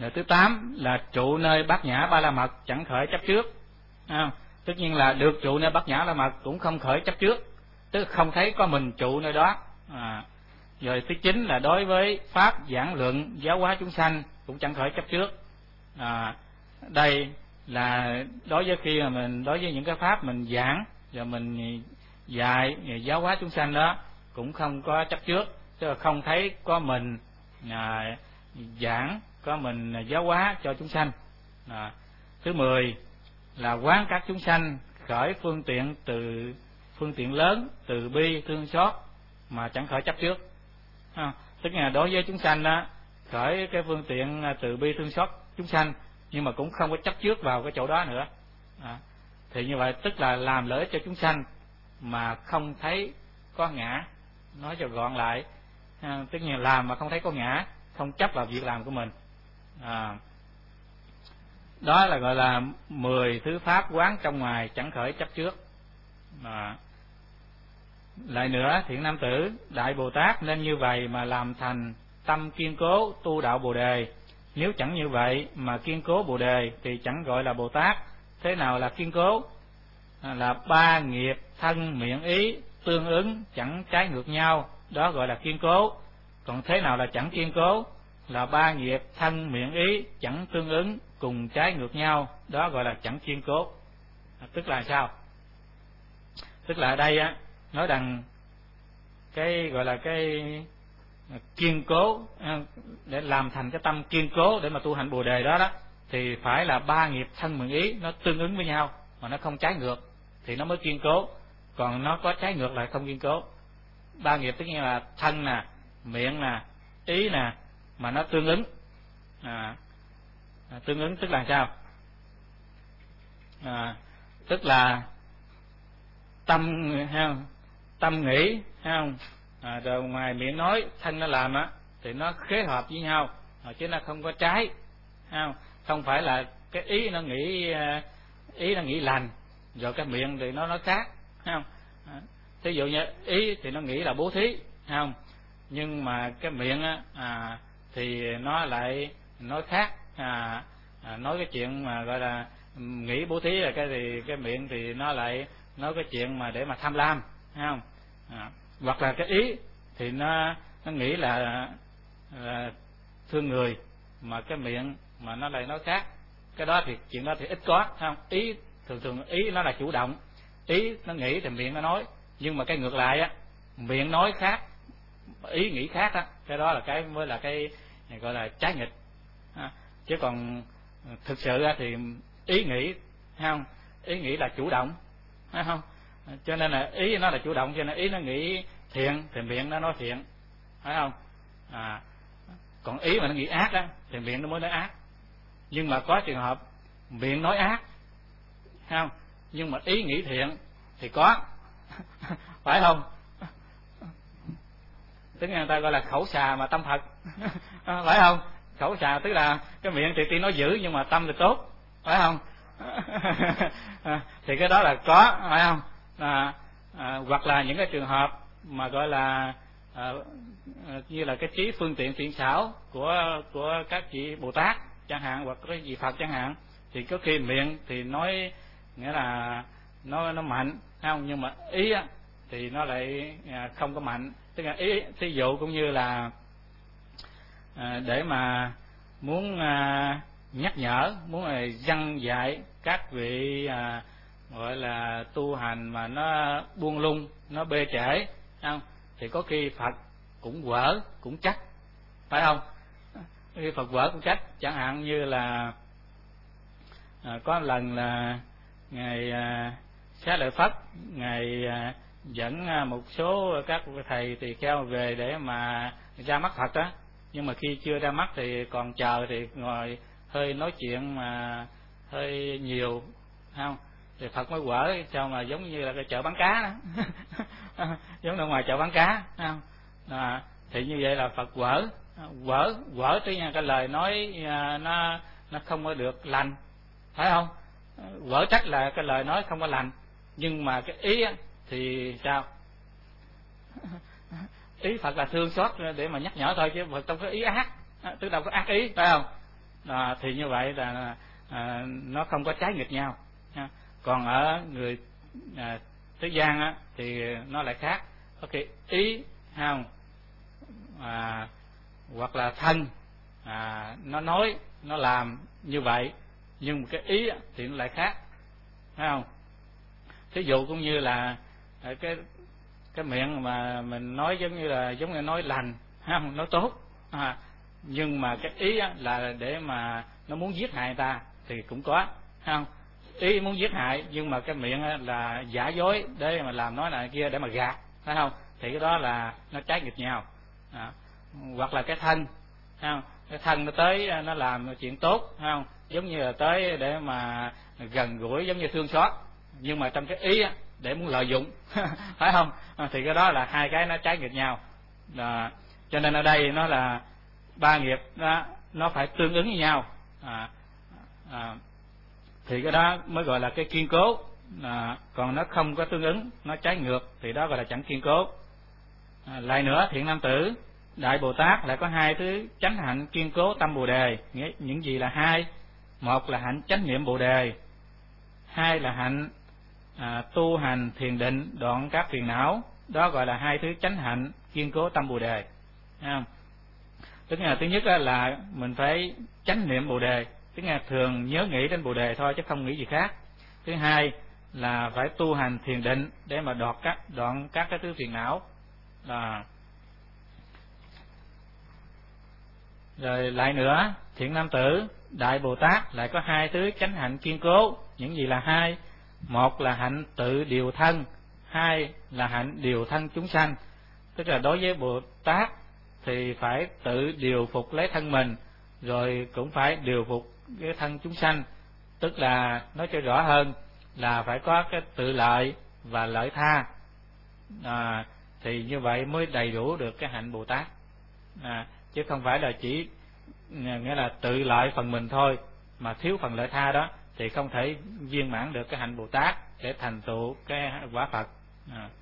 Rồi thứ 8 là trụ nơi bát nhã ba la mật chẳng khởi chấp trước. Tất nhiên là được trụ nơi bát nhã ba la mật cũng không khởi chấp trước, tức không thấy có mình trụ nơi đó. Rồi thứ 9 là đối với pháp giảng luận giáo hóa chúng sanh cũng chẳng khởi chấp trước. Đây là đối với khi mà đối với những cái pháp mình giảng rồi mình dạy giáo hóa chúng sanh đó cũng không có chấp trước, tức là không thấy có mình giảng, có mình giáo hóa cho chúng sanh. Thứ 10 là quán các chúng sanh khởi phương tiện lớn từ bi thương xót mà chẳng khởi chấp trước. Tức là đối với chúng sanh đó khởi cái phương tiện từ bi thương xót chúng sanh nhưng mà cũng không có chấp trước vào cái chỗ đó nữa. Thì như vậy tức là làm lợi ích cho chúng sanh mà không thấy có ngã. Nói cho gọn lại, tức là làm mà không thấy có ngã, không chấp vào việc làm của mình. Đó là gọi là 10 thứ pháp quán trong ngoài chẳng khởi chấp trước. Lại nữa, thiện nam tử, Đại Bồ Tát nên như vậy mà làm thành tâm kiên cố tu đạo Bồ đề. Nếu chẳng như vậy mà kiên cố Bồ đề thì chẳng gọi là Bồ Tát. Thế nào là kiên cố? Là 3 nghiệp thân miệng ý tương ứng chẳng trái ngược nhau, đó gọi là kiên cố. Còn thế nào là chẳng kiên cố? Là 3 nghiệp thân miệng ý chẳng tương ứng cùng trái ngược nhau, đó gọi là chẳng kiên cố. Tức là sao? Tức là ở đây á nói rằng cái gọi là cái kiên cố, để làm thành cái tâm kiên cố để mà tu hành Bồ đề đó thì phải là 3 nghiệp thân miệng ý nó tương ứng với nhau mà nó không trái ngược thì nó mới kiên cố, còn nó có trái ngược lại không kiên cố. 3 nghiệp tức là thân nè, miệng nè, ý nè, mà nó tương ứng. Tương ứng tức là sao? Tức là tâm nghĩ, rồi ngoài miệng nói thân nó làm thì nó khế hợp với nhau, chứ nó không có trái. Không phải là cái ý nó nghĩ lành rồi cái miệng thì nó nói khác. Ví dụ như ý thì nó nghĩ là bố thí, nhưng mà cái miệng thì nó lại nói khác. Nói cái chuyện mà gọi là nghĩ bố thí là cái miệng thì nó lại nói cái chuyện mà để mà tham lam, hoặc là cái ý thì nó nghĩ là thương người mà cái miệng mà nó lại nói khác. Cái đó thì chuyện đó thì ít có, ý thường ý nó là chủ động, ý nó nghĩ thì miệng nó nói, nhưng mà cái ngược lại miệng nói khác, ý nghĩ khác cái đó là cái mới là cái gọi là trái nghịch. Chứ còn thực sự thì ý nghĩ ý nghĩ là chủ động, phải không? Cho nên là ý nó là chủ động, cho nên ý nó nghĩ thiện thì miệng nó nói thiện, phải không? Còn ý mà nó nghĩ ác thì miệng nó mới nói ác. Nhưng mà có trường hợp miệng nói ác, nhưng mà ý nghĩ thiện thì có phải không? Tức là người ta gọi là khẩu xà mà tâm Phật phải không? Khẩu xà tức là cái miệng thì tuy nói dữ nhưng mà tâm thì tốt, phải không? Thì cái đó là có, phải không? Hoặc là những cái trường hợp mà gọi là như là cái trí phương tiện tiện xảo của các vị Bồ Tát chẳng hạn, hoặc cái vị Phật chẳng hạn, thì có khi miệng thì nói nghĩa là nó mạnh, không, nhưng mà ý thì nó lại không có mạnh. Tức là ý thí dụ cũng như là để mà muốn nhắc nhở, muốn dăng dạy các vị gọi là tu hành mà nó buông lung, nó bê trễ, không, thì có khi Phật cũng quở cũng trách, phải không? Khi Phật quở cũng trách, chẳng hạn như là có lần là ngài Xá Lợi Phất, ngài dẫn một số các thầy tỳ kheo về để mà ra mắt Phật đó, nhưng mà khi chưa ra mắt thì còn chờ thì ngồi hơi nói chuyện mà hơi nhiều, không, thì Phật mới quở, sao mà giống như là cái chợ bán cá đó giống như ngoài chợ bán cá, không? Thì như vậy là Phật quở tới cái lời nói nó không có được lành, phải không? Quở trách là cái lời nói không có lành, nhưng mà cái ý thì sao? Ý Phật là thương xót để mà nhắc nhở thôi, chứ Phật không có ý ác, tức đâu có ác ý, phải không? thì như vậy là nó không có trái nghịch nhau. Còn ở người thế gian á, thì nó lại khác, có cái ý không, hoặc là thân nó nói, nó làm như vậy, nhưng cái ý thì nó lại khác, phải không? Thí dụ cũng như là cái miệng mà mình nói giống như nói lành, không, nói tốt, nhưng mà cái ý là để mà nó muốn giết hại ta thì cũng có, không? Ý muốn giết hại nhưng mà cái miệng là giả dối để mà làm nói này kia để mà gạt, phải không? Thì cái đó là nó trái nghịch nhau. Hoặc là cái thân, không? Cái thân nó tới nó làm chuyện tốt, không? Giống như là tới để mà gần gũi, giống như thương xót, nhưng mà trong cái ý để muốn lợi dụng, phải không? Thì cái đó là hai cái nó trái nghịch nhau. Cho nên ở đây nó là ba nghiệp đó, nó phải tương ứng với nhau, thì cái đó mới gọi là cái kiên cố. Còn nó không có tương ứng, nó trái ngược thì đó gọi là chẳng kiên cố. Lại nữa, thiện nam tử Đại Bồ Tát lại có hai thứ chánh hạnh kiên cố tâm Bồ đề. Những gì là hai? Một là hạnh chánh niệm Bồ đề, hai là hạnh tu hành thiền định đoạn các phiền não. Đó gọi là hai thứ chánh hạnh kiên cố tâm Bồ đề. Tức là thứ nhất là mình phải chánh niệm Bồ đề, tức là thường nhớ nghĩ đến Bồ đề thôi chứ không nghĩ gì khác. Thứ hai là phải tu hành thiền định để mà đoạn các cái thứ phiền não. Rồi lại nữa, thiện nam tử Đại Bồ Tát lại có hai thứ chánh hạnh kiên cố. Những gì là hai? Một là hạnh tự điều thân, hai là hạnh điều thân chúng sanh. Tức là đối với Bồ Tát thì phải tự điều phục lấy thân mình, rồi cũng phải điều phục cái thân chúng sanh. Tức là nói cho rõ hơn là phải có cái tự lợi và lợi tha, thì như vậy mới đầy đủ được cái hạnh Bồ Tát. Chứ không phải là chỉ nghĩa là tự lợi phần mình thôi mà thiếu phần lợi tha đó thì không thể viên mãn được cái hạnh Bồ Tát để thành tựu cái quả Phật.